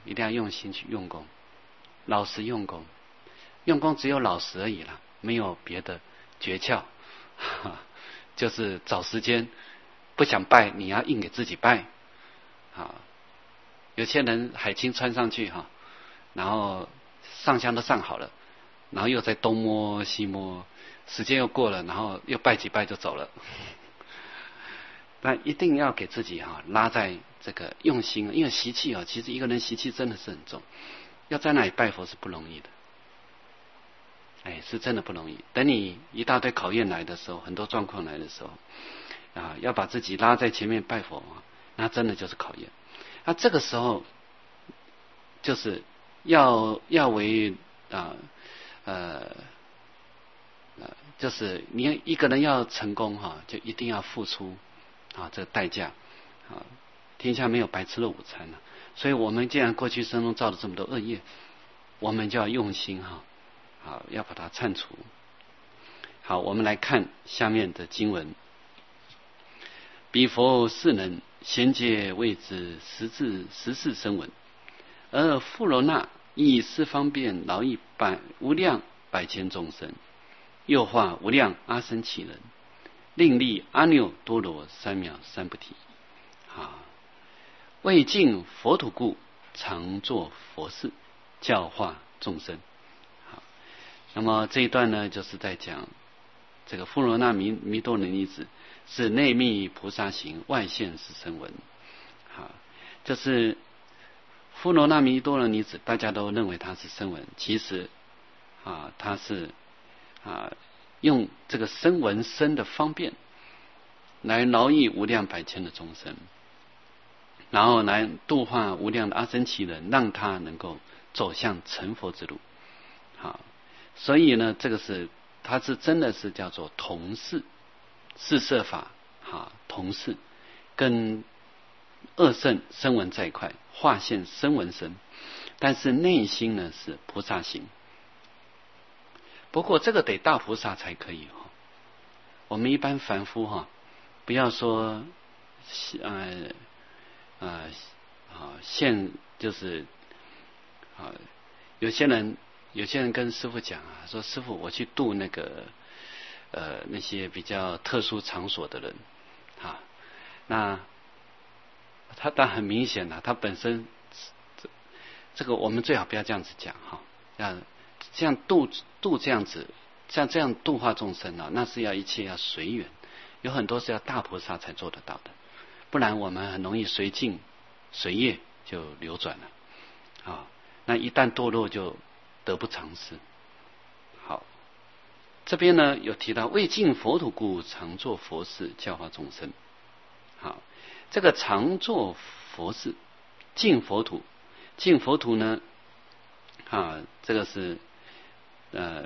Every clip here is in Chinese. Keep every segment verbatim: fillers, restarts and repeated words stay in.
一定要用心去用功，老实用功。用功只有老实而已啦，没有别的诀窍，就是找时间，不想拜你要硬给自己拜。啊，有些人海青穿上去哈，然后上香都上好了，然后又在东摸西摸，时间又过了，然后又拜几拜就走了。那一定要给自己哈拉在这个用心，因为习气啊，其实一个人习气真的是很重，要在那里拜佛是不容易的，哎，是真的不容易。等你一大堆考验来的时候，很多状况来的时候啊，要把自己拉在前面拜佛啊，那真的就是考验。那这个时候就是要要为啊呃呃，就是你一个人要成功哈、啊，就一定要付出啊这个代价啊。天下没有白吃的午餐了、啊，所以我们既然过去生中造了这么多恶业，我们就要用心哈、啊，好要把它铲除。好，我们来看下面的经文：彼佛是能贤解谓之十智十事声闻，而富罗那以四方便饶益百无量百千众生，又化无量阿僧祇人，令利阿耨多罗三藐三菩提。啊，为尽佛土故，常作佛事，教化众生。好，那么这一段呢，就是在讲这个富罗那弥弥多人女子是内密菩萨行，外现是声闻。好，就是富罗那弥多人女子，大家都认为她是声闻，其实啊，她是啊用这个声闻身的方便来饶益无量百千的众生，然后来度化无量的阿僧祇人，让他能够走向成佛之路。好，所以呢，这个是它是真的是叫做同事四摄法，哈，同事跟二圣声闻在一块，化现声闻身，但是内心呢是菩萨行。不过这个得大菩萨才可以哈，我们一般凡夫哈，不要说呃呃啊现就是啊，有些人有些人跟师父讲啊，说师父我去度那个呃那些比较特殊场所的人啊，那他但很明显啊，他本身这这个我们最好不要这样子讲哈，要这样度度这样子，像这样度化众生啊，那是要一切要随缘，有很多是要大菩萨才做得到的，不然我们很容易随境随业就流转了啊，那一旦堕落就得不偿失。好，这边呢有提到为尽佛土故，常作佛事，教化众生。好，这个常作佛事，尽佛土，尽佛土呢啊，这个是呃，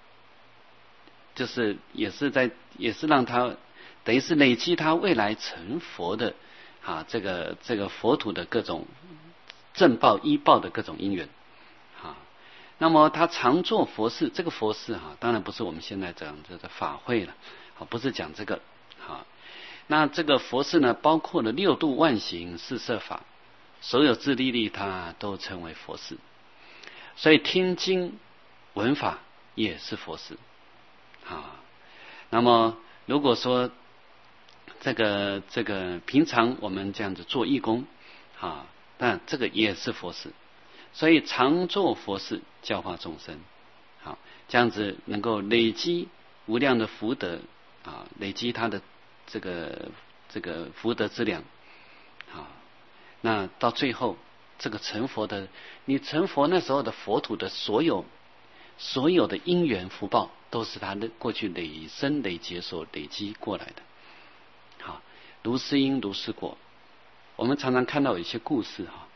就是也是在也是让他等于是累积他未来成佛的啊这个这个佛土的各种正报依报的各种因缘啊。那么他常做佛事，这个佛事哈、啊，当然不是我们现在讲这个法会了，啊，不是讲这个啊。那这个佛事呢，包括了六度万行四摄法，所有自利利他都称为佛事。所以听经闻法也是佛事啊。那么如果说这个这个平常我们这样子做义工啊，但这个也是佛事。所以常做佛事，教化众生，好，这样子能够累积无量的福德啊，累积他的这个这个福德之粮，好，那到最后这个成佛的，你成佛那时候的佛土的所有所有的因缘福报，都是他的过去累生累劫所累积过来的，好，如是因如是果。我们常常看到有一些故事哈。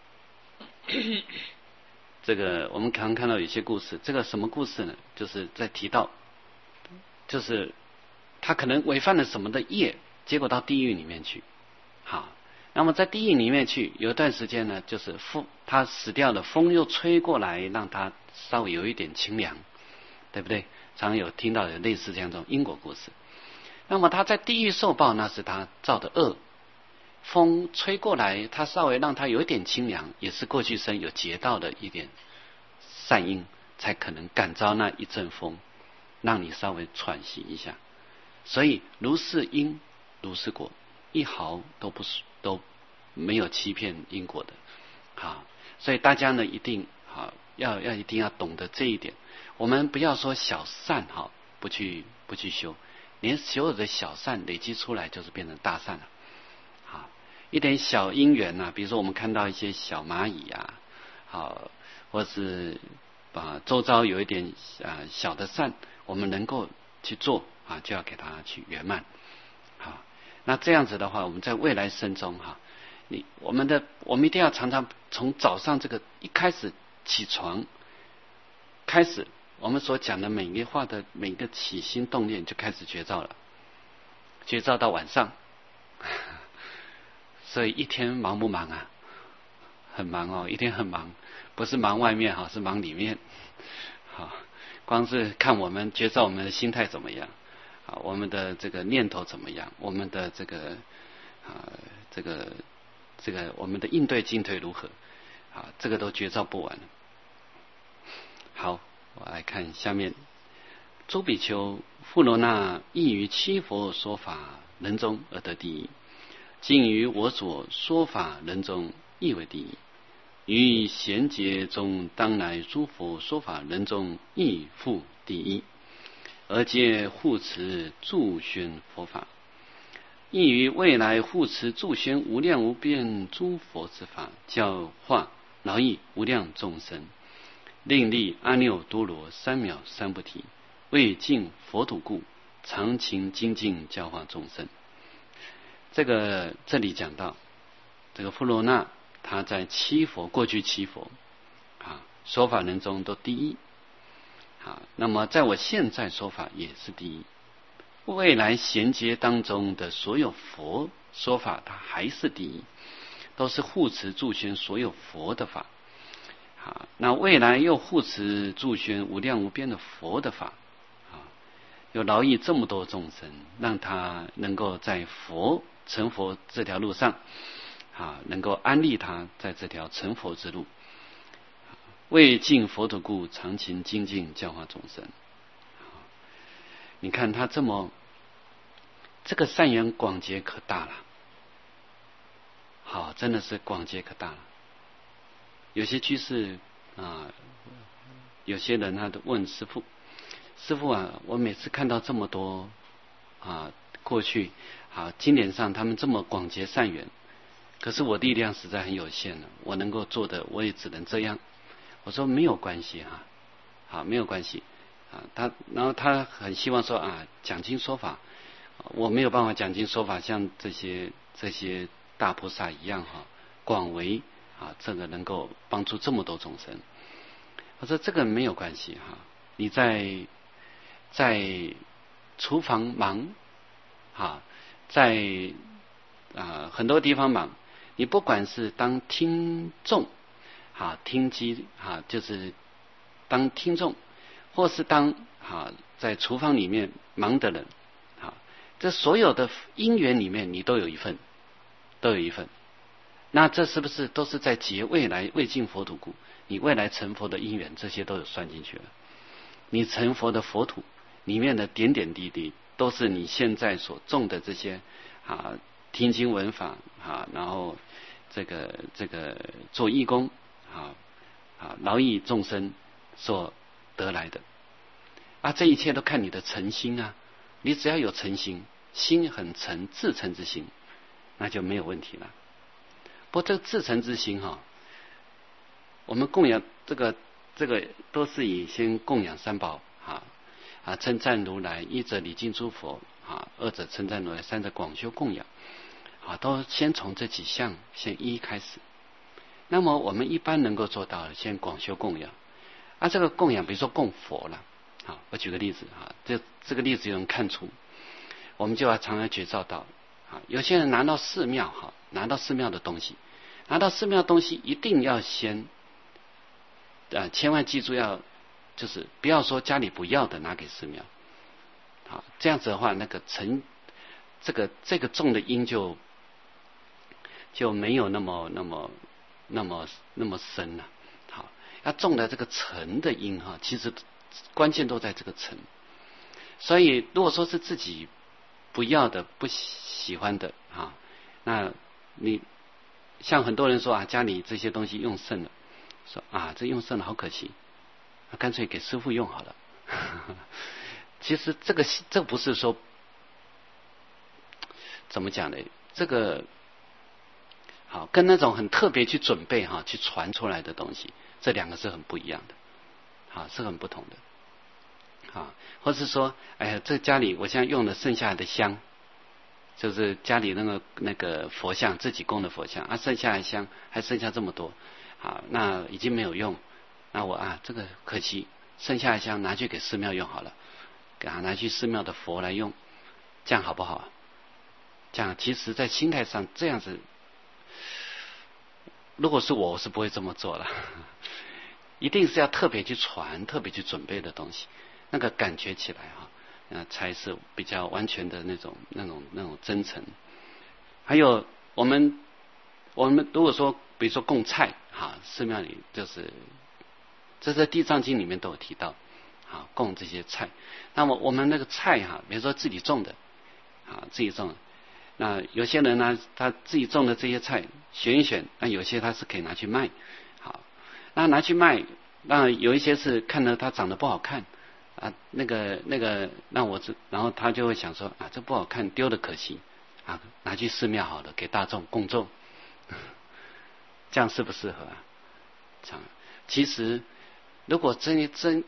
这个我们常常看到有些故事，这个什么故事呢？就是在提到，就是他可能违反了什么的业，结果到地狱里面去。好，那么在地狱里面去，有一段时间呢，就是风他死掉了，风又吹过来，让他稍微有一点清凉，对不对？常常有听到有类似这样一种因果故事。那么他在地狱受报，那是他造的恶， 风吹过来，它稍微让它有一点清凉，也是过去生有结到的一点善因，才可能感召那一阵风，让你稍微喘息一下。所以如是因如是果，一毫都不是都没有欺骗因果的。好，所以大家呢一定好要要一定要懂得这一点。我们不要说小善哈，不去不去修，连所有的小善累积出来就是变成大善了。好，一点小因缘呐、啊，比如说我们看到一些小蚂蚁啊，好，或是啊周遭有一点啊小的善，我们能够去做啊，就要给它去圆满。好，那这样子的话，我们在未来生中哈，你我们的我们一定要常常从早上这个一开始起床开始，我们所讲的每一话的每一个起心动念就开始觉照了，觉照到晚上。所以一天忙不忙啊？很忙哦，一天很忙，不是忙外面哈，是忙里面。好，光是看我们觉照我们的心态怎么样啊，我们的这个念头怎么样，我们的这个啊这个这个我们的应对进退如何啊，这个都觉照不完。好，我来看下面。诸比丘，富罗那亦于七佛说法人中而得第一，今于我所说法人中亦为第一，于贤劫中当来诸佛说法人中亦复第一，而皆护持助宣佛法，亦于未来护持助宣无量无边诸佛之法，教化饶益无量众生，令利阿耨多罗三藐三菩提，为尽佛土故，常勤精进教化众生。这个这里讲到这个富罗那，他在七佛过去七佛啊说法人中都第一啊，那么在我现在说法也是第一，未来衔接当中的所有佛说法，它还是第一，都是护持助宣所有佛的法啊。那未来又护持助宣无量无边的佛的法啊，又劳役这么多众生，让他能够在佛成佛这条路上啊，能够安利他在这条成佛之路，为尽佛土故，常勤精进教化众生。你看他这么这个善缘广结可大了，好，真的是广结可大了。有些居士啊，有些人他都问师父，师父啊，我每次看到这么多啊，过去啊经典上他们这么广结善缘，可是我力量实在很有限了，我能够做的我也只能这样。我说没有关系哈，好，没有关系啊。他然后他很希望说啊，讲经说法，我没有办法讲经说法像这些这些大菩萨一样哈，广为啊这个能够帮助这么多众生。我说这个没有关系哈，你在在厨房忙啊，在啊很多地方忙，你不管是当听众啊，听机啊，就是当听众，或是当啊在厨房里面忙的人啊，这所有的因缘里面，你都有一份，都有一份。那这是不是都是在结未来未尽佛土故？你未来成佛的因缘，这些都有算进去了。你成佛的佛土里面的点点滴滴，都是你现在所种的这些啊听经闻法啊，然后这个这个做义工啊啊劳役众生所得来的啊，这一切都看你的诚心啊。你只要有诚心，心很诚，至诚之心，那就没有问题了。不过这个至诚之心哈、啊，我们供养这个这个都是以先供养三宝啊啊，称赞如来，一者礼敬诸佛啊，二者称赞如来，三者广修供养啊，都先从这几项先一开始。那么我们一般能够做到的，先广修供养啊，这个供养比如说供佛了啊，我举个例子啊，这这个例子就能看出，我们就要常常觉照到啊，有些人拿到寺庙哈，拿到寺庙的东西，拿到寺庙的东西一定要先啊，千万记住要就是不要说家里不要的拿给寺庙，好，这样子的话，那个成这个这个种的因就就没有那么那么那么那么深了。好，要种的这个诚的因哈，其实关键都在这个诚。所以如果说是自己不要的、不喜欢的啊，那你像很多人说啊，家里这些东西用剩了，说啊这用剩了好可惜，啊、干脆给师父用好了。其实这个这不是说怎么讲呢？这个好跟那种很特别去准备哈、啊、去传出来的东西，这两个是很不一样的，好、啊、是很不同的。啊，或是说，哎呀，这家里我现在用的剩下的香，就是家里那个那个佛像自己供的佛像啊，剩下的香还剩下这么多，啊，那已经没有用，那我啊这个可惜，剩下的香拿去给寺庙用好了，给他拿去寺庙的佛来用，这样好不好？这样其实在心态上这样子，如果是我，我是不会这么做了，一定是要特别去传、特别去准备的东西。那个感觉起来哈，那才是比较完全的那种、那种、那种真诚。还有我们，我们如果说，比如说供菜哈，寺庙里就是，这在《地藏经》里面都有提到，啊，供这些菜。那么我们那个菜哈，比如说自己种的，啊，自己种的。那有些人呢，他自己种的这些菜选一选，那有些他是可以拿去卖，好，那拿去卖，那有一些是看到它长得不好看。啊，那个那个，那我这，然后他就会想说啊，这不好看，丢的可惜啊，拿去寺庙好了，给大众供种，这样适不适合啊？这样，其实如果真真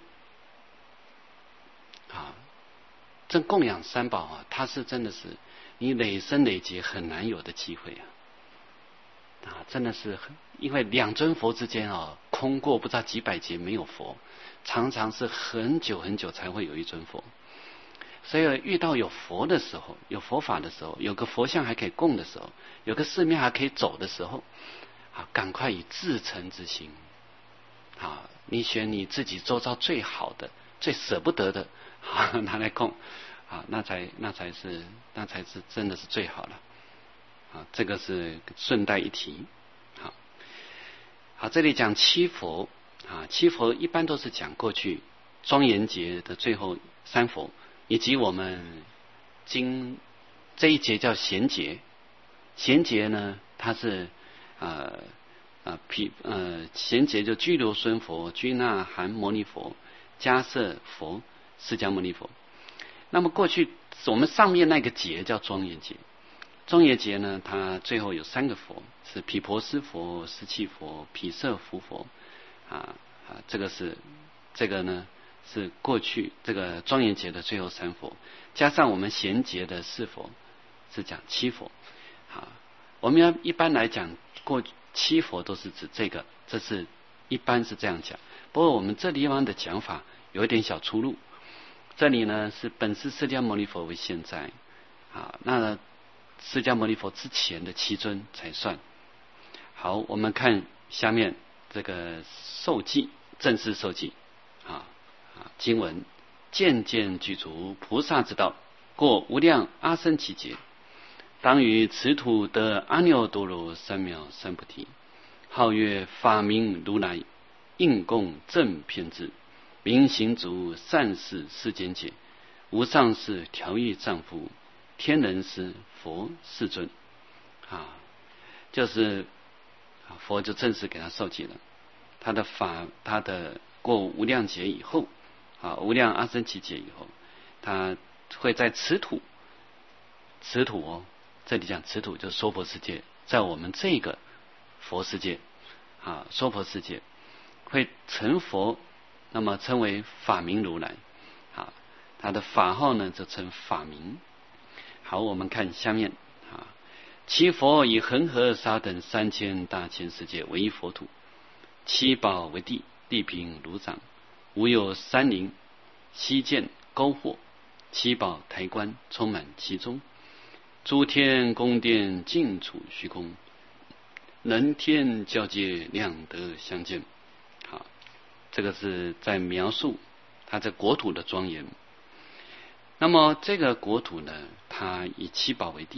啊，真供养三宝啊，它是真的是你累生累劫很难有的机会啊，啊，真的是很，因为两尊佛之间啊，空过不知道几百劫没有佛。常常是很久很久才会有一尊佛，所以遇到有佛的时候，有佛法的时候，有个佛像还可以供的时候，有个寺庙还可以走的时候，啊，赶快以至诚之心，啊，你选你自己周遭最好的、最舍不得的，啊，拿来供，啊，那才那才是那才是真的是最好了，啊，这个是顺带一提，好，好，这里讲七佛。啊，七佛一般都是讲过去庄严节的最后三佛，以及我们经这一节叫贤节。贤节呢，它是呃呃毗呃贤节就居留孙佛、居那含摩尼佛、迦摄佛、释迦牟尼佛。那么过去我们上面那个节叫庄严节，庄严节呢，它最后有三个佛，是毗婆尸佛、尸弃佛、毗舍浮佛。啊啊，这个是这个呢是过去这个庄严节的最后三佛，加上我们贤节的四佛，是讲七佛。好，我们要一般来讲，过七佛都是指这个，这是一般是这样讲。不过我们这地方的讲法有一点小出入。这里呢是本师释迦牟尼佛为现在，啊，那释迦牟尼佛之前的七尊才算。好，我们看下面。这个受记正式受记啊啊经文，渐渐具足菩萨之道，过无量阿僧祇劫，当于此土得阿耨多罗三藐三菩提，号曰法明如来，应供正遍智，明行足善事世间解，无上士调御丈夫，天人师佛世尊啊，就是佛就正式给他受记了。他的法，他的过无量劫以后，啊，无量阿僧祇劫以后，他会在此土，此土哦，这里讲此土就是娑婆世界，在我们这个佛世界，啊，娑婆世界会成佛，那么称为法明如来，啊，他的法号呢就称法明。好，我们看下面啊，其佛以恒河沙等三千大千世界为一佛土。七宝为地，地平如掌，无有山林、溪涧、沟壑，七宝台观充满其中，诸天宫殿尽处虚空，人天交界，两德相见。好，这个是在描述它这国土的庄严。那么这个国土呢，它以七宝为地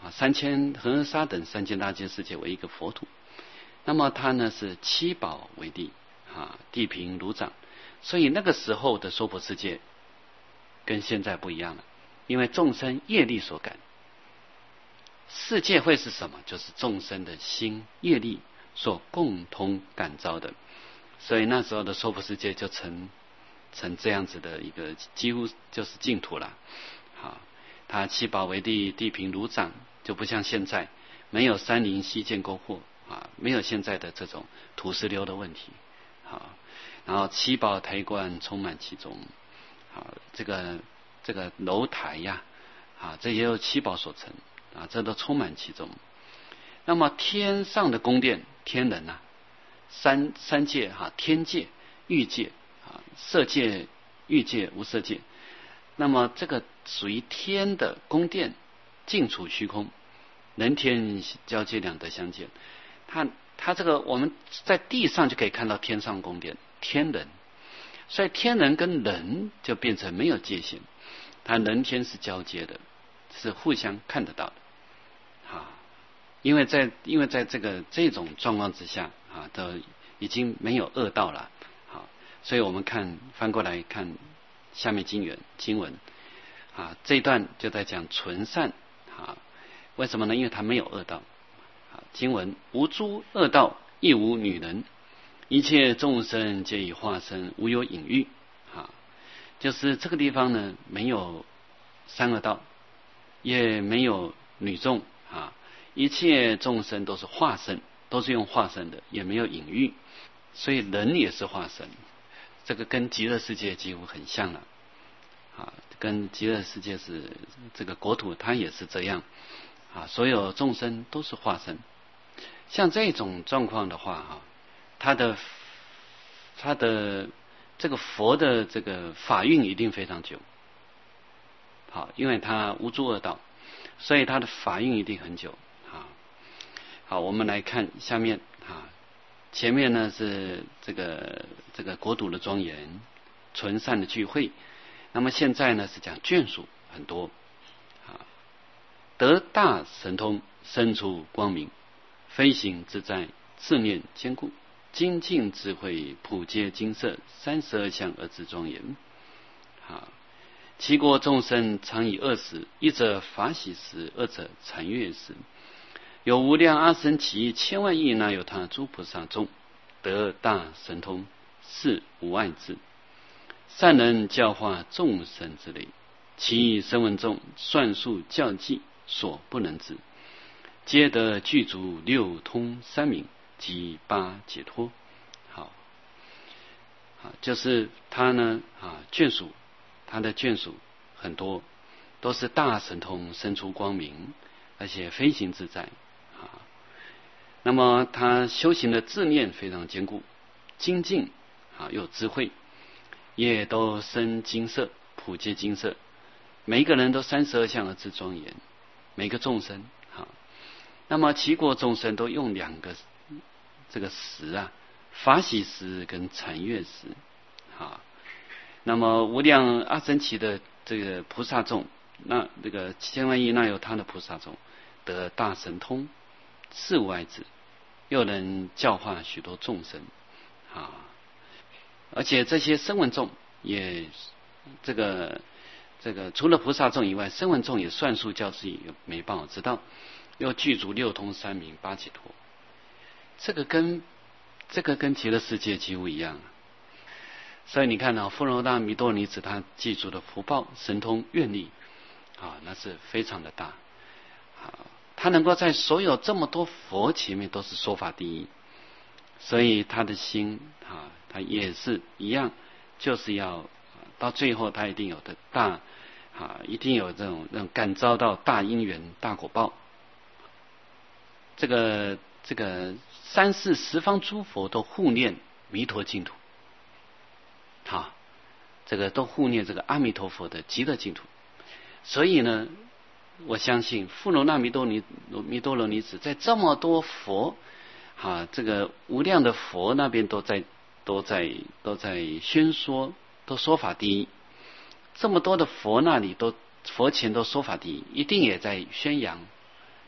啊，三千恒河沙等三千大千世界为一个佛土。那么它呢是七宝为地啊，地平如掌。所以那个时候的娑婆世界跟现在不一样了，因为众生业力所感。世界会是什么？就是众生的心业力所共同感召的。所以那时候的娑婆世界就成成这样子的一个几乎就是净土了。好，它七宝为地，地平如掌，就不像现在没有山林溪涧沟壑啊，没有现在的这种土石流的问题。好，然后七宝台观充满其中。好，这个这个楼台呀，啊，这些由七宝所成啊，这都充满其中。那么天上的宫殿，天人啊，三三界哈、啊，天界、欲界啊，色界、欲界、无色界。那么这个属于天的宫殿，尽处虚空，人天交界，两德相见。它它这个我们在地上就可以看到天上宫殿，天人。所以天人跟人就变成没有界限，它人天是交接的，是互相看得到的。啊，因为在因为在这个这种状况之下啊，都已经没有恶道了。好，所以我们看翻过来看下面经文经文啊，这一段就在讲纯善啊，为什么呢？因为它没有恶道。啊，经文无诸恶道，亦无女人。一切众生皆以化身，无有隐喻啊，就是这个地方呢，没有三恶道，也没有女众啊，一切众生都是化身，都是用化身的，也没有隐喻，所以人也是化身，这个跟极乐世界几乎很像了啊，跟极乐世界是这个国土，它也是这样啊，所有众生都是化身。像这种状况的话哈。他的他的这个佛的这个法运一定非常久，好，因为他无诸恶道，所以他的法运一定很久啊。好，我们来看下面啊，前面呢是这个这个国土的庄严，纯善的聚会。那么现在呢是讲眷属很多啊，得大神通，生出光明，飞行自在，自念坚固。精进智慧，普皆金色，三十二相而自庄严。啊，其国众生常以二时，一者法喜时，二者禅悦时。有无量阿僧祇千万亿那由他诸菩萨众，得大神通，是无碍智。善能教化众生之类，其声闻众算数教计所不能知，皆得具足六通三明。及八解脱。好，啊，就是他呢啊，眷属，他的眷属很多，都是大神通，生出光明，而且飞行自在啊。那么他修行的自念非常坚固，精进啊，有智慧，也都生金色，普皆金色。每一个人都三十二相而自庄严，每个众生啊。那么其国众生都用两个。这个时啊，法喜时跟禅悦时，啊，那么无量阿僧祇的这个菩萨众，那这个千万亿那由他的菩萨众，得大神通，是无碍智，又能教化许多众生，啊，而且这些声闻众也这个这个除了菩萨众以外，声闻众也算数教自己没办法知道，又具足六通三明八解脱。这个跟这个跟极乐世界几乎一样，所以你看啊，富罗那弥多尼子他记住的福报、神通、愿力啊，那是非常的大啊，他能够在所有这么多佛前面都是说法第一，所以他的心啊，他也是一样，就是要到最后他一定有的大啊，一定有这种这种感召到大因缘、大果报，这个。这个三世十方诸佛都护念弥陀净土，好，这个都护念这个阿弥陀佛的极乐净土。所以呢，我相信富罗那弥多尼弥多罗尼子在这么多佛啊，这个无量的佛那边都在都在都在宣说，都说法第一。这么多的佛那里都佛前都说法第一，一定也在宣扬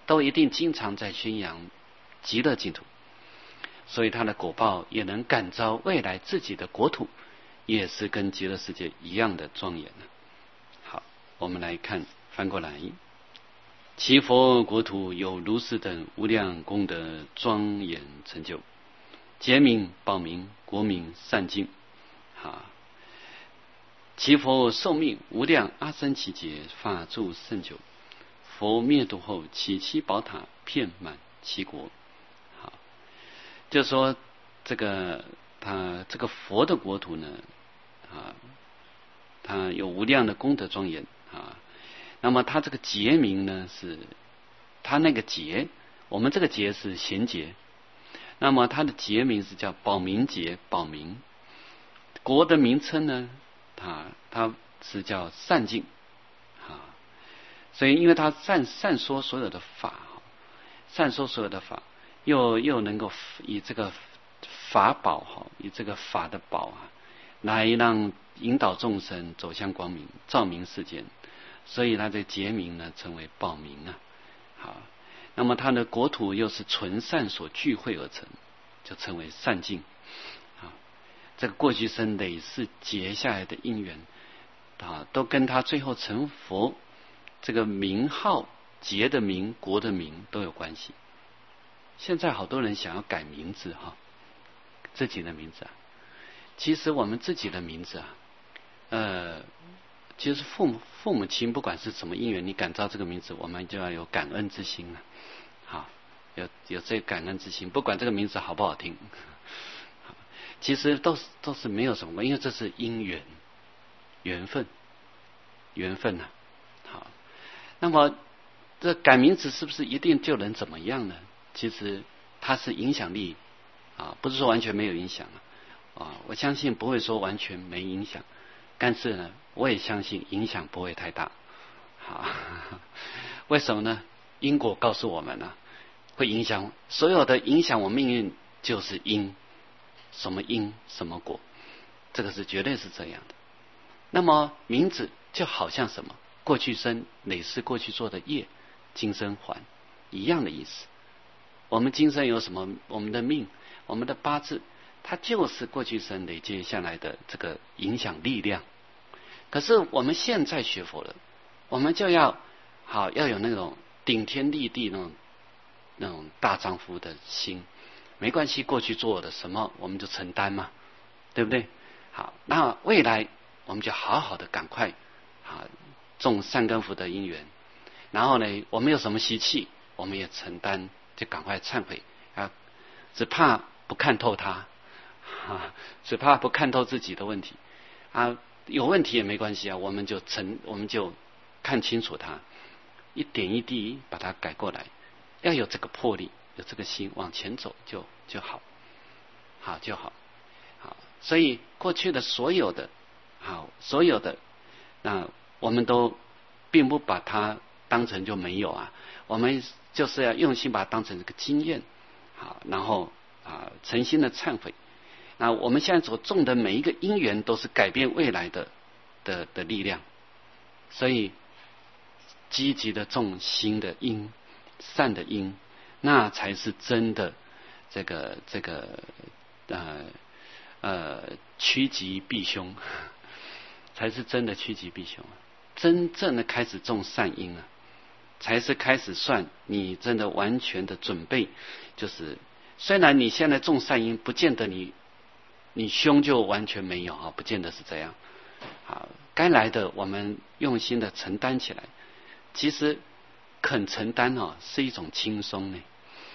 都一定经常在宣扬极乐净土，所以他的果报也能感召未来自己的国土，也是跟极乐世界一样的庄严。好，我们来看翻过来，其佛国土有如是等无量功德庄严成就，劫名宝名国名善境。好，其佛寿命无量阿僧祇劫法住甚久，佛灭度后其七宝塔遍满其国。好，就说这个他这个佛的国土呢，啊，他有无量的功德庄严啊。那么他这个劫名呢，是他那个劫，我们这个劫是贤劫，那么他的劫名是叫宝明劫，宝明国的名称呢，它它是叫善境啊。所以因为他善善说所有的法，善说所有的法，又又能够以这个法宝哈，以这个法的宝啊，来让引导众生走向光明，照明世间。所以他这劫名呢，称为宝明啊。好，那么他的国土又是纯善所聚会而成，就称为善境。啊，这个过去生累世结下来的因缘啊，都跟他最后成佛这个名号、劫的名、国的名都有关系。现在好多人想要改名字哈，自己的名字啊，其实我们自己的名字啊，呃。其实父母父母亲不管是什么因缘，你感召这个名字，我们就要有感恩之心了。好，有有这个感恩之心，不管这个名字好不好听，其实都是都是没有什么关系，因为这是因缘缘分缘分呐、啊。好，那么这改名字是不是一定就能怎么样呢？其实它是影响力啊，不是说完全没有影响啊。我相信不会说完全没影响。但是呢，我也相信影响不会太大。好，为什么呢？因果告诉我们呢、啊，会影响所有的影响我命运就是因，什么因什么果，这个是绝对是这样的。那么名字就好像什么？过去生累世过去做的业，今生还一样的意思。我们今生有什么？我们的命，我们的八字，它就是过去生累积下来的这个影响力量。可是我们现在学佛了，我们就要好要有那种顶天立地那种那种大丈夫的心。没关系，过去做的什么我们就承担嘛，对不对？好，那未来我们就好好的赶快啊种善根福德因缘，然后呢，我们有什么习气，我们也承担，就赶快忏悔啊，只怕不看透它啊，只怕不看透自己的问题啊。有问题也没关系啊，我们就成，我们就看清楚它，一点一滴把它改过来，要有这个魄力，有这个心往前走就就好，好就好，好。所以过去的所有的，好所有的，那我们都并不把它当成就没有啊，我们就是要用心把它当成这个经验，好，然后啊诚心的忏悔。那我们现在所种的每一个因缘都是改变未来的的的力量，所以积极的种新的因，善的因，那才是真的这个这个呃呃趋吉避凶，才是真的趋吉避凶，真正的开始种善因啊，才是开始算你真的完全的准备，就是虽然你现在种善因，不见得你。你凶就完全没有啊，不见得是这样。好，该来的我们用心的承担起来。其实肯承担哦，是一种轻松呢，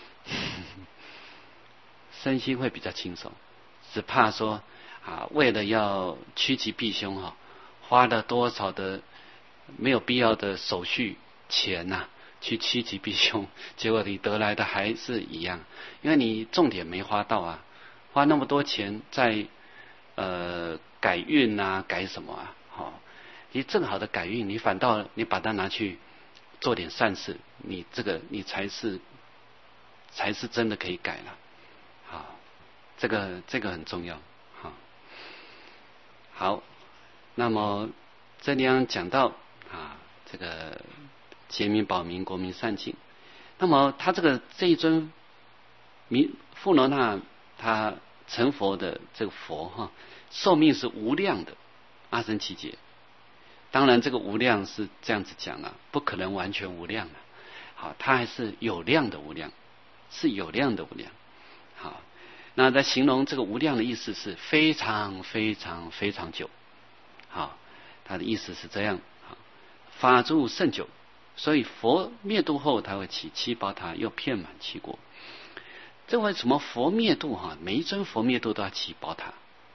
身心会比较轻松。只怕说啊，为了要趋吉避凶哈、哦，花了多少的没有必要的手续钱呐、啊，去趋吉避凶，结果你得来的还是一样，因为你重点没花到啊。花那么多钱在呃改运啊，改什么啊？好、哦，你正好的改运，你反倒你把它拿去做点善事，你这个你才是才是真的可以改了。好，这个这个很重要。好，好，那么这里讲到啊，这个劫名宝名国名善境， 那么他这个这一尊弥富罗那他成佛的这个佛哈，寿命是无量的阿僧祇劫。当然这个无量是这样子讲了，不可能完全无量的。好，它还是有量的无量，是有量的无量。好，那在形容这个无量的意思是非常非常非常久。好，它的意思是这样。好，法住甚久，所以佛灭度后，他会起七宝塔，又遍满七国。这为什么佛灭度哈，每一尊佛灭度都要起宝塔，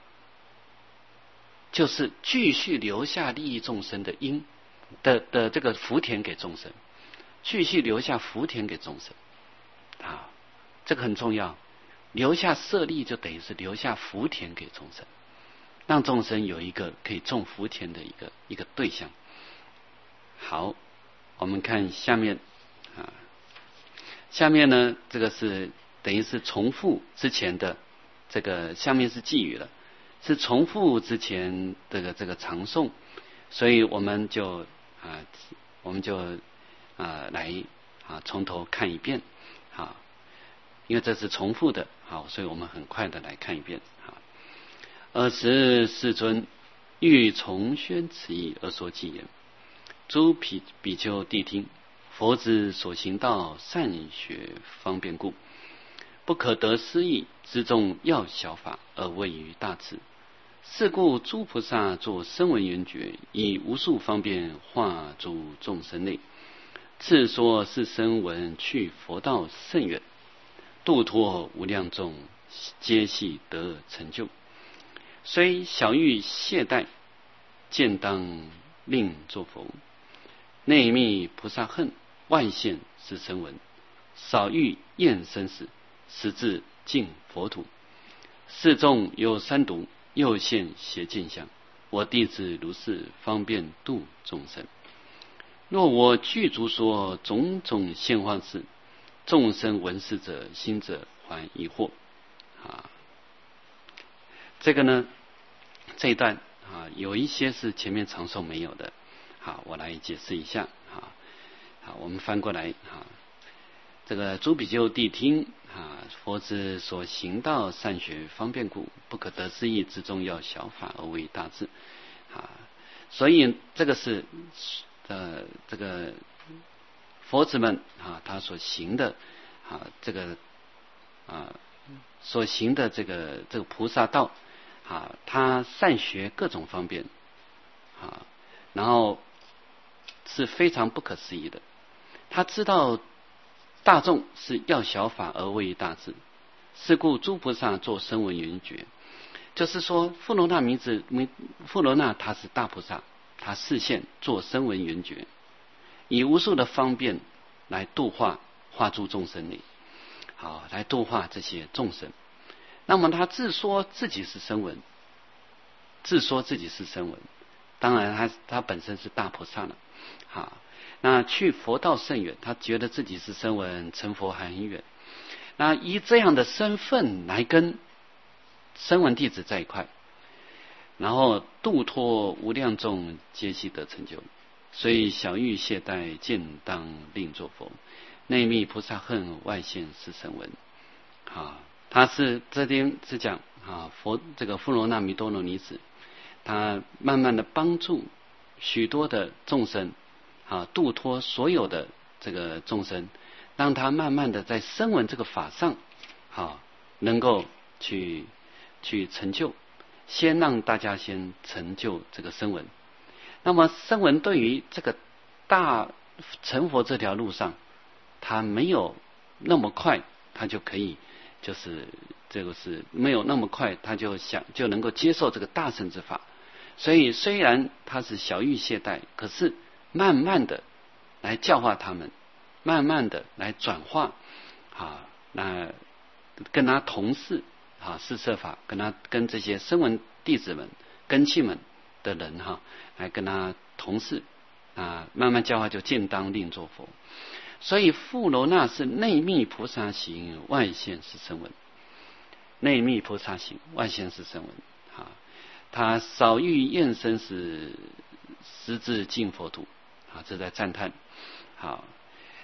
就是继续留下利益众生的因的的这个福田给众生，继续留下福田给众生啊，这个很重要。留下舍利就等于是留下福田给众生，让众生有一个可以种福田的一个一个对象。好，我们看下面啊，下面呢，这个是等于是重复之前的这个，下面是寄语了，是重复之前这个这个长颂，所以我们就啊，我们就啊来啊从头看一遍啊，因为这是重复的，好，所以我们很快的来看一遍啊。尔时世尊欲重宣此义而说偈言：诸比比丘谛听，佛之所行道，善学方便故，不可得思议，知众要小法而位于大智。是故诸菩萨作声闻缘觉，以无数方便化诸众生内。次说是声闻去佛道甚远，度脱无量众，皆系得成就。虽小欲懈怠，见当令作佛。内密菩萨恨，外现是声闻。少欲厌生死，实至净佛土。世众有三毒，又现邪见相。我弟子如是方便度众生。若我具足说种种现化事，众生闻是者，心者还疑惑啊。这个呢，这一段啊，有一些是前面长寿没有的。好，我来解释一下啊。好，我们翻过来啊。这个诸比丘谛听啊，佛之所行道，善学方便故，不可得思议，之中要小法而为大智啊。所以这个是呃这个佛子们啊，他所行的啊这个啊所行的这个这个菩萨道啊，他善学各种方便啊，然后是非常不可思议的。他知道大众是要小法而为大智，是故诸菩萨作声闻缘觉。就是说，富罗那名字，富罗那他是大菩萨，他示现做声闻缘觉，以无数的方便来度化化诸众生里，好来度化这些众生。那么他自说自己是声闻，自说自己是声闻，当然他他本身是大菩萨了，好。那去佛道甚远，他觉得自己是声闻，成佛还很远。那以这样的身份来跟声闻弟子在一块，然后度脱无量众，皆悉得成就。所以小欲懈怠，见当令作佛。内密菩萨恨，外现是声闻。啊，他是这边是讲啊，佛这个富罗那弥多罗尼子，他慢慢的帮助许多的众生。啊，度脱所有的这个众生，让他慢慢的在声闻这个法上，啊，能够去去成就，先让大家先成就这个声闻。那么声闻对于这个大成佛这条路上，他没有那么快，他就可以，就是这个是没有那么快，他就想就能够接受这个大乘之法。所以虽然他是小欲懈怠，可是慢慢的来教化他们，慢慢的来转化啊，那跟他同事啊，四摄法跟他跟这些声闻弟子们、根器们的人哈、啊，来跟他同事啊，慢慢教化就见当令作佛。所以富罗那是内密菩萨行，外现是声闻。内密菩萨行，外现是声闻啊，他少欲厌生死，实至净佛土。啊，这在赞叹。好，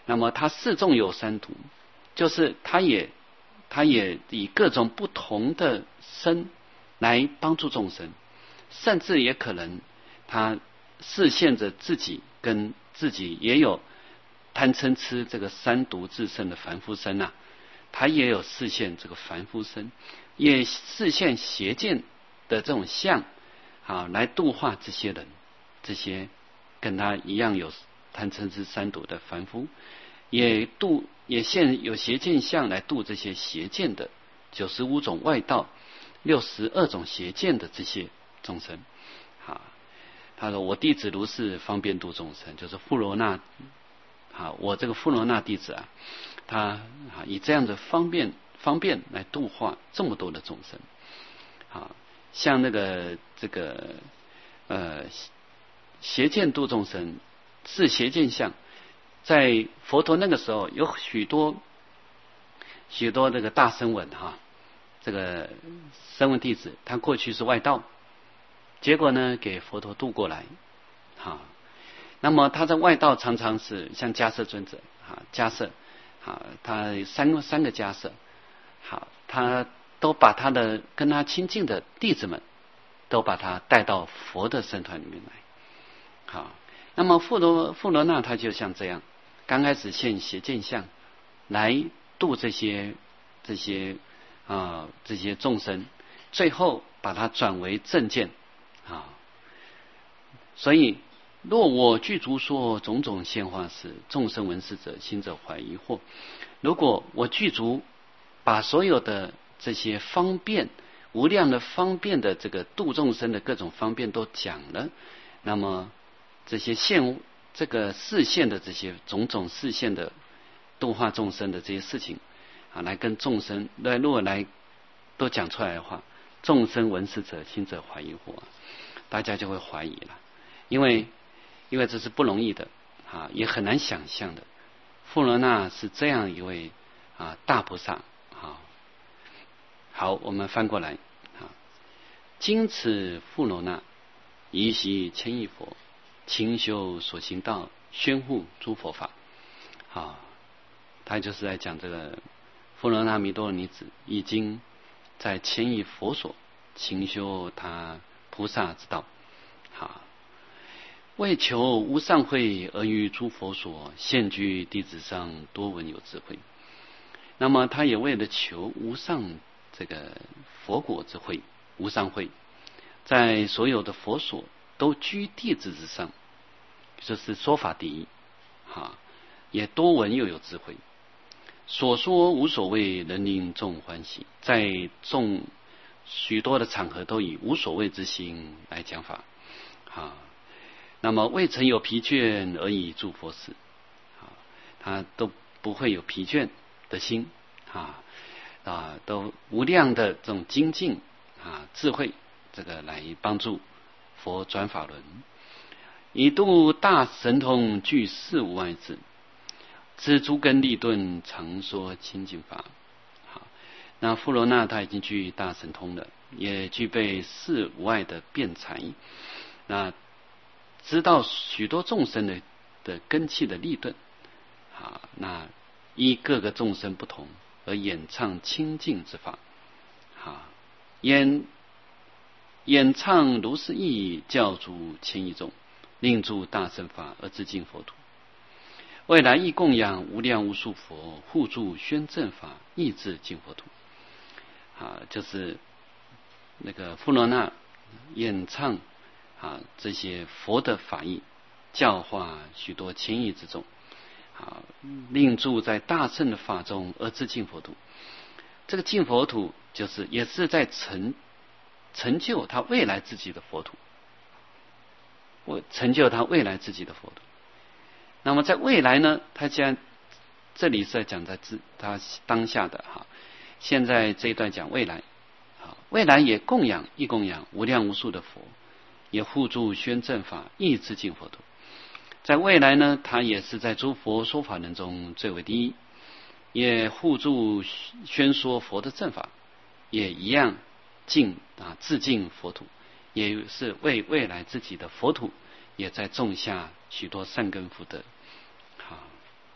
那么他四众有三途，就是他也他也以各种不同的身来帮助众生，甚至也可能他示现着自己跟自己也有贪嗔痴这个三毒自身的凡夫身啊，他也有示现这个凡夫身，也示现邪见的这种相啊，来度化这些人，这些跟他一样有贪嗔痴三毒的凡夫，也度也现有邪见相来度这些邪见的九十五种外道、六十二种邪见的这些众生。啊，他说：“我弟子如是方便度众生，就是富罗那啊，我这个富罗那弟子啊，他啊以这样的方便方便来度化这么多的众生。啊，像那个这个呃邪见度众生是邪见相。”在佛陀那个时候，有许多许多这个大声闻哈，这个声闻弟子，他过去是外道，结果呢给佛陀渡过来，哈。那么他在外道常常是像迦叶尊者，哈，迦叶，哈，他三个三个迦叶，好，他都把他的跟他亲近的弟子们，都把他带到佛的僧团里面来，好。那么富罗富罗那他就像这样，刚开始现邪见相来度这些这些啊、呃、这些众生，最后把它转为正见啊。所以若我具足说种种现化时，众生闻是者，心者怀疑惑。如果我具足把所有的这些方便无量的方便的这个度众生的各种方便都讲了，那么这些现这个示现的这些种种示现的度化众生的这些事情啊，来跟众生来如果来都讲出来的话，众生闻是者，心者怀疑惑，大家就会怀疑了，因为因为这是不容易的啊，也很难想象的。富罗那是这样一位啊大菩萨啊。好，我们翻过来啊，今此富罗那宜习千亿佛，勤修所行道，宣护诸佛法。好，他就是在讲这个富罗那弥多罗尼子已经在千亿佛所勤修他菩萨之道。好，为求无上慧而于诸佛所现居弟子上多闻有智慧。那么他也为了求无上这个佛果之慧，无上慧，在所有的佛所都居弟子之上，就是说法第一，哈，也多闻又有智慧，所说无所谓，能令众欢喜，在众许多的场合都以无所谓之心来讲法，啊，那么未曾有疲倦而以诸佛事，啊，他都不会有疲倦的心，啊啊，都无量的这种精进啊智慧，这个来帮助佛转法轮。以度大神通具四无碍智，知诸根利钝，常说清净法。好，那富罗那他已经具大神通了，也具备四无碍的辩才，那知道许多众生的的根器的利钝。好，那依各个众生不同而演唱清净之法。好，演演唱如是意，教诸千亿众，令诸大乘法而自净佛土。未来亦供养无量无数佛，护助宣正法，亦自净佛土。啊，就是那个富罗那演唱啊这些佛的法义，教化许多千亿之众，啊，令诸在大乘的法中而自净佛土。这个净佛土就是也是在成成就他未来自己的佛土，我成就他未来自己的佛土。那么在未来呢，他既然这里是在讲在他当下的哈，现在这一段讲未来，好，未来也供养亦供养无量无数的佛，也护助宣正法，亦自净佛土。在未来呢，他也是在诸佛说法人中最为第一，也护助宣说佛的正法，也一样净啊自净佛土，也是为未来自己的佛土也在种下许多善根福德。好，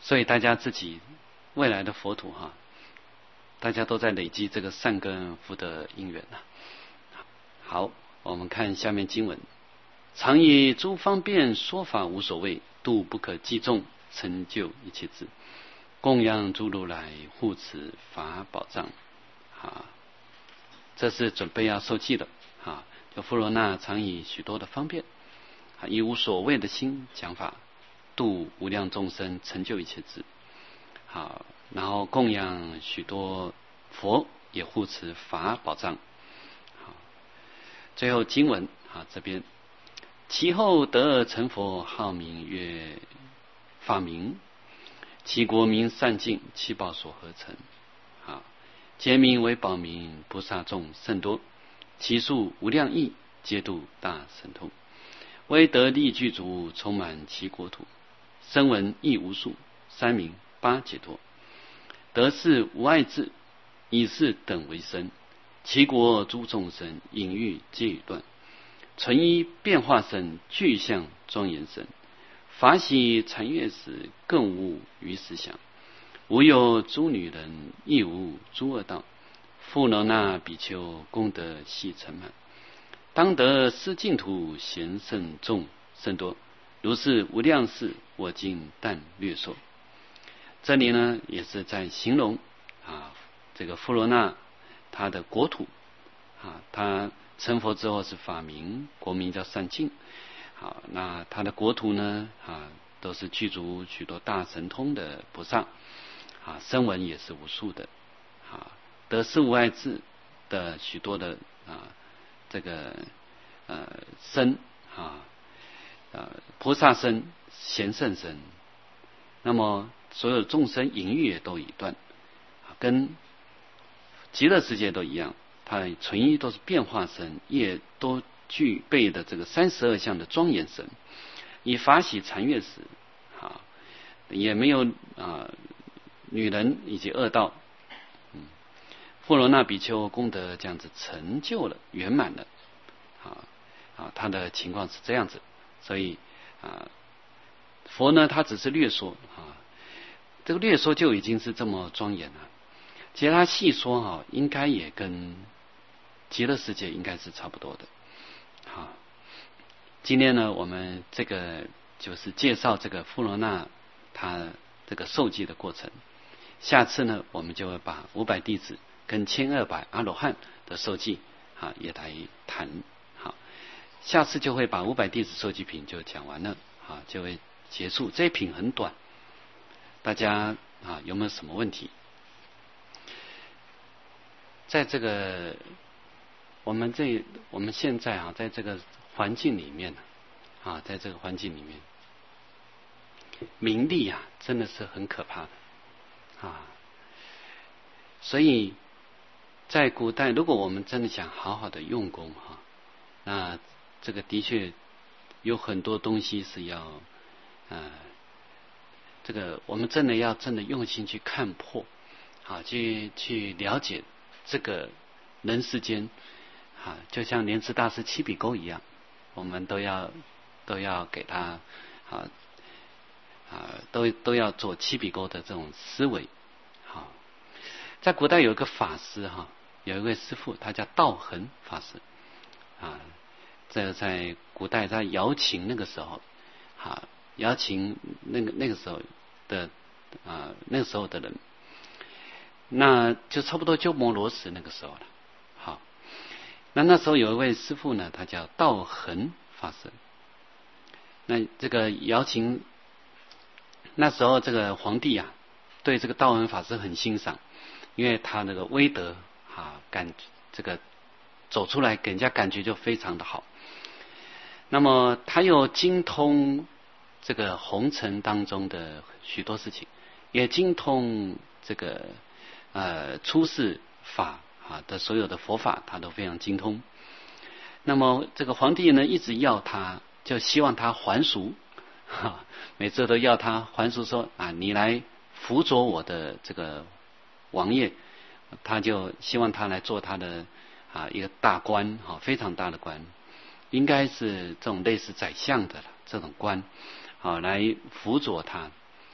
所以大家自己未来的佛土哈、啊，大家都在累积这个善根福德因缘呐、啊。好，我们看下面经文：常以诸方便说法无所谓，度不可计众，成就一切智。供养诸如来，护持法宝藏。啊，这是准备要受记的啊。就富罗那常以许多的方便，啊，以无所谓的心讲法，度无量众生，成就一切智。好，然后供养许多佛，也护持法宝藏。好，最后经文啊，这边其后得成佛，号名曰法明。其国名善净，其宝所合成。啊，皆名为宝明，菩萨众甚多，其数无量亿，皆度大神通。威德力具足，充满其国土，声闻亦无数，三明八解脱。得是无碍智，以是等为身。其国诸众生，隐喻皆已断。纯一变化身，具象庄严身。法喜禅悦时，更无于时想。无有诸女人，亦无诸恶道。富罗那比丘，功德悉成满。当得失净土，贤圣众甚多。如是无量事，我今但略说。这里呢，也是在形容啊，这个富罗那他的国土啊，他成佛之后是法明，国名叫善净。好，那他的国土呢啊，都是具足许多大神通的菩萨啊，声闻也是无数的啊，得是无碍智的许多的啊，这个呃身啊呃菩萨身、贤圣身，那么所有众生隐喻也都已断，跟极乐世界都一样，它纯一都是变化身，也都具备的这个三十二相的庄严身。以法喜禅悦时啊，也没有啊女人以及恶道。嗯，富罗那比丘功德这样子成就了，圆满了啊啊，他的情况是这样子。所以啊，佛呢他只是略说啊，这个略说就已经是这么庄严了。其实他细说哈、啊，应该也跟极乐世界应该是差不多的。好，今天呢，我们这个就是介绍这个富罗那他这个受记的过程。下次呢，我们就会把五百弟子跟千二百阿罗汉的受记啊也来谈。好，下次就会把五百弟子受记品就讲完了啊，就会结束。这一品很短，大家啊有没有什么问题？在这个我们这我们现在啊，在这个环境里面啊，在这个环境里面，名利啊，真的是很可怕的啊。所以在古代，如果我们真的想好好的用功哈、啊，那这个的确有很多东西是要呃，这个我们真的要真的用心去看破，啊，去去了解这个人世间。啊，就像莲池大师七比勾一样，我们都要都要给他啊啊，都都要做七比勾的这种思维。好，在古代有一个法师哈，有一位师父，他叫道恒法师啊。这在古代在瑶琴那个时候，啊，瑶琴那个那个时候的啊那个时候的人，那就差不多鸠摩罗什那个时候了。好。那那时候有一位师父呢，他叫道恒法师。那这个瑶琴，那时候这个皇帝啊，对这个道恒法师很欣赏，因为他那个威德啊，感这个走出来给人家感觉就非常的好。那么他又精通这个红尘当中的许多事情，也精通这个呃出世法啊的所有的佛法，他都非常精通。那么这个皇帝呢，一直要他，就希望他还俗，哈，每次都要他还俗说啊，你来辅佐我的这个王爷，他就希望他来做他的啊一个大官，哈，非常大的官，应该是这种类似宰相的这种官，啊，来辅佐他。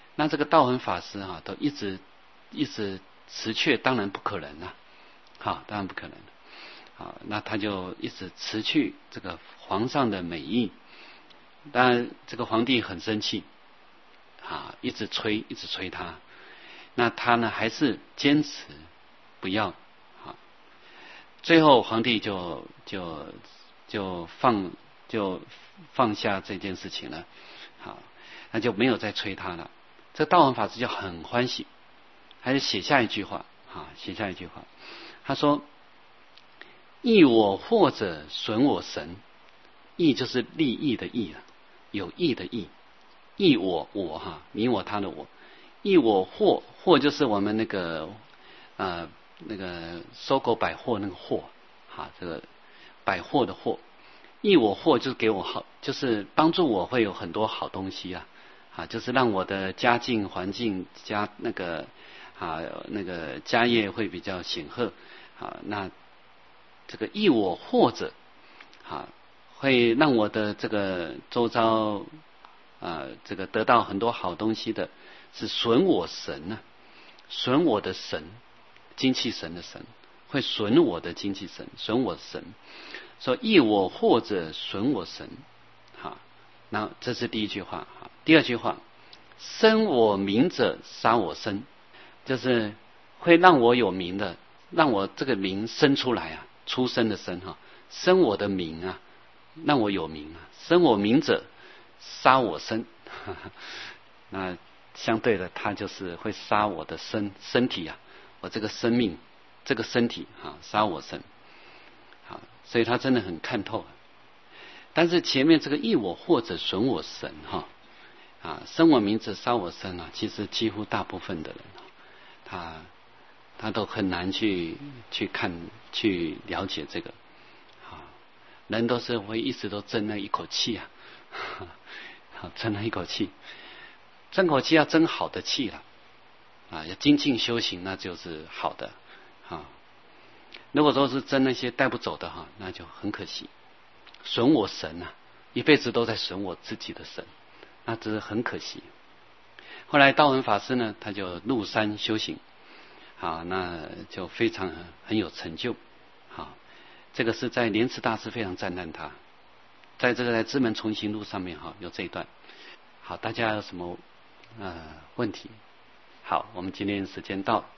那这个道文法师哈、啊，都一直一直辞却，当然不可能啊，好，当然不可能。好，那他就一直辞去这个皇上的美意，当然这个皇帝很生气，啊，一直催，一直催他，那他呢还是坚持不要，啊，最后皇帝就就就放就放下这件事情了，好，那就没有再催他了。这道文法师就很欢喜，还是写下一句话，啊，写下一句话，他说。益我惑者损我神，益就是利益的益啊，有益的益。益我我哈，你我他的我。益我惑，惑就是我们那个呃那个搜狗百货那个货，哈，这个百货的货。益我惑就是给我好，就是帮助我会有很多好东西啊，啊，就是让我的家境环境家那个啊那个家业会比较显赫啊，那。这个益我惑者，啊，会让我的这个周遭啊，这个得到很多好东西的，是损我神呢、啊，损我的神，精气神的神，会损我的精气神，损我神。说益我惑者损我神，好，那这是第一句话。好，第二句话，生我名者杀我身，就是会让我有名的，让我这个名生出来啊。出生的生哈，生我的名啊，让我有名啊，生我名者杀我身，呵呵，那相对的，他就是会杀我的身身体啊，我这个生命，这个身体啊，杀我身，好，所以他真的很看透。但是前面这个益我或者损我神哈，啊，生我名者杀我身啊，其实几乎大部分的人啊，他。他都很难去去看去了解这个，啊，人都是会一直都争那一口气啊，好，争那一口气，争口气要争好的气了，啊，要精进修行那就是好的，啊，如果说是争那些带不走的哈，那就很可惜，损我神啊，一辈子都在损我自己的神，那这是很可惜。后来道文法师呢，他就入山修行。好，那就非常很有成就。好，这个是在莲池大师非常赞叹他，在这个在知门重行录上面哈有这一段。好，大家有什么呃问题？好，我们今天时间到。